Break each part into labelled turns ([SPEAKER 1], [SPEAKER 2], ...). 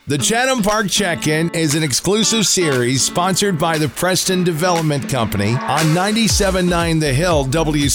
[SPEAKER 1] The Chatham Park Check-In is an exclusive series sponsored by the Preston Development Company on 97.9 The Hill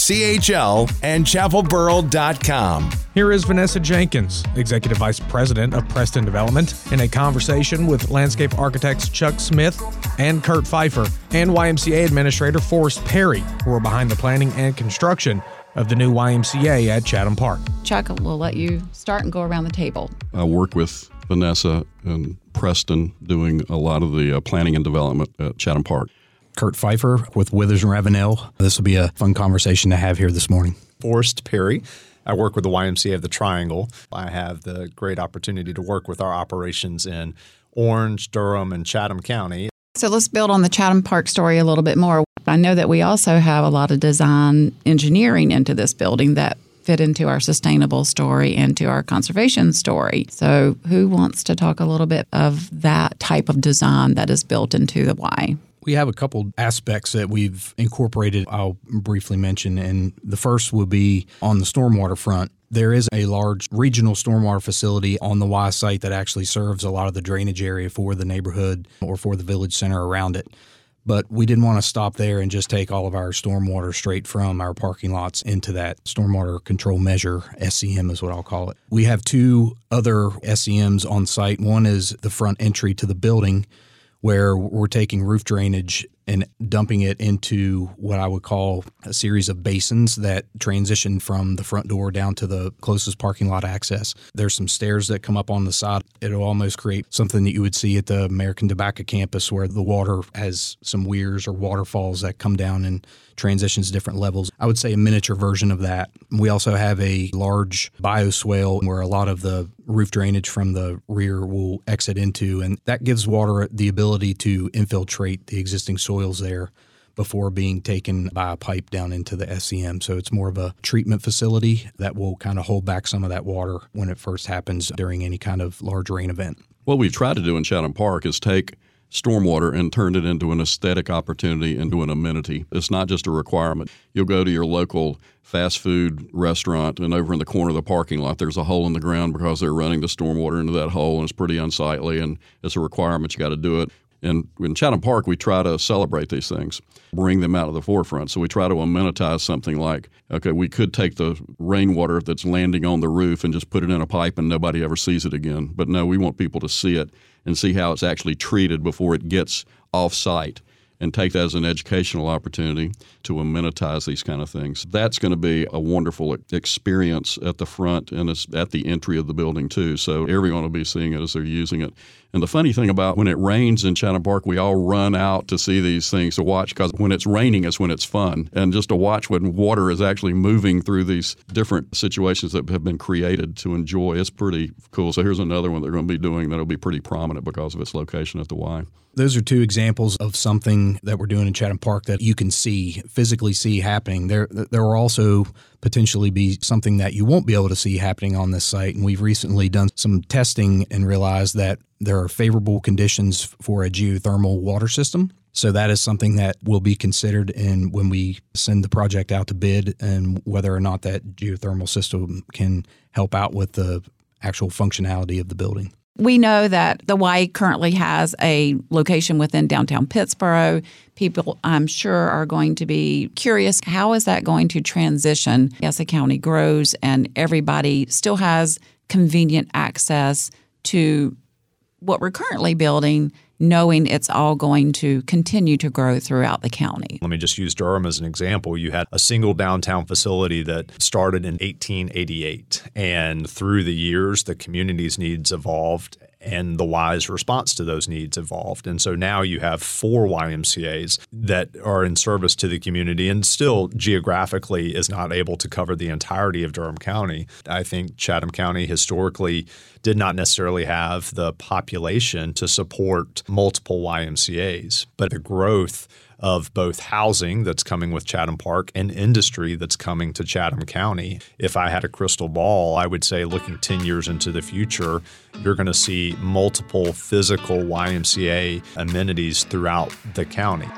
[SPEAKER 1] WCHL and chapelboro.com.
[SPEAKER 2] Here is Vanessa Jenkins, Executive Vice President of Preston Development, in a conversation with landscape architects Chuck Smith and Kurt Pfeiffer and YMCA Administrator Forrest Perry, who are behind the planning and construction of the new YMCA at Chatham Park.
[SPEAKER 3] Chuck, we'll let you start and go around the table.
[SPEAKER 4] I work with Vanessa and Preston doing a lot of the planning and development at Chatham Park.
[SPEAKER 5] Kurt Pfeiffer with Withers and Ravenel. This will be a fun conversation to have here this morning.
[SPEAKER 6] Forrest Perry. I work with the YMCA of the Triangle. I have the great opportunity to work with our operations in Orange, Durham, and Chatham County.
[SPEAKER 3] So let's build on the Chatham Park story a little bit more. I know that we also have a lot of design engineering into this building that fit into our sustainable story and to our conservation story. So who wants to talk a little bit of that type of design that is built into the Y?
[SPEAKER 5] We have a couple aspects that we've incorporated I'll briefly mention, and the first will be on the stormwater front. There is a large regional stormwater facility on the Y site that actually serves a lot of the drainage area for the neighborhood or for the village center around it. But we didn't want to stop there and just take all of our stormwater straight from our parking lots into that stormwater control measure, SCM is what I'll call it. We have two other SCMs on site. One is the front entry to the building, where we're taking roof drainage and dumping it into what I would call a series of basins that transition from the front door down to the closest parking lot access. There's some stairs that come up on the side. It'll almost create something that you would see at the American Tobacco campus, where the water has some weirs or waterfalls that come down and transitions different levels. I would say a miniature version of that. We also have a large bioswale where a lot of the roof drainage from the rear will exit into, and that gives water the ability to infiltrate the existing soils there before being taken by a pipe down into the SCM. So it's more of a treatment facility that will kind of hold back some of that water when it first happens during any kind of large rain event.
[SPEAKER 4] What we've tried to do in Chatham Park is take stormwater and turn it into an aesthetic opportunity, into an amenity. It's not just a requirement. You'll go to your local fast food restaurant, and over in the corner of the parking lot, there's a hole in the ground because they're running the stormwater into that hole, and it's pretty unsightly, and it's a requirement. You got to do it. And in Chatham Park, we try to celebrate these things, bring them out of the forefront. So we try to amenitize something like, okay, we could take the rainwater that's landing on the roof and just put it in a pipe and nobody ever sees it again. But no, we want people to see it and see how it's actually treated before it gets off-site, and take that as an educational opportunity to amenitize these kind of things. That's going to be a wonderful experience at the front, and it's at the entry of the building too. So everyone will be seeing it as they're using it. And the funny thing about when it rains in Chatham Park, we all run out to see these things to watch, because when it's raining is when it's fun. And just to watch when water is actually moving through these different situations that have been created to enjoy, it's pretty cool. So here's another one they're going to be doing that'll be pretty prominent because of its location at the Y.
[SPEAKER 5] Those are two examples of something that we're doing in Chatham Park that you can see, physically see happening. There will also potentially be something that you won't be able to see happening on this site. And we've recently done some testing and realized that there are favorable conditions for a geothermal water system. So that is something that will be considered in when we send the project out to bid, and whether or not that geothermal system can help out with the actual functionality of the building.
[SPEAKER 3] We know that the Y currently has a location within downtown Pittsboro. People, I'm sure, are going to be curious, how is that going to transition as the county grows and everybody still has convenient access to what we're currently building, knowing it's all going to continue to grow throughout the county?
[SPEAKER 6] Let me just use Durham as an example. You had a single downtown facility that started in 1888, and through the years, the community's needs evolved and the Y's response to those needs evolved. And so now you have 4 YMCAs that are in service to the community, and still geographically is not able to cover the entirety of Durham County. I think Chatham County historically did not necessarily have the population to support multiple YMCAs, but the growth of both housing that's coming with Chatham Park and industry that's coming to Chatham County. If I had a crystal ball, I would say looking 10 years into the future, you're going to see multiple physical YMCA amenities throughout the county.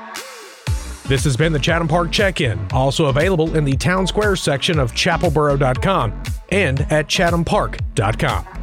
[SPEAKER 2] This has been the Chatham Park Check-In, also available in the Town Square section of chapelboro.com and at chathampark.com.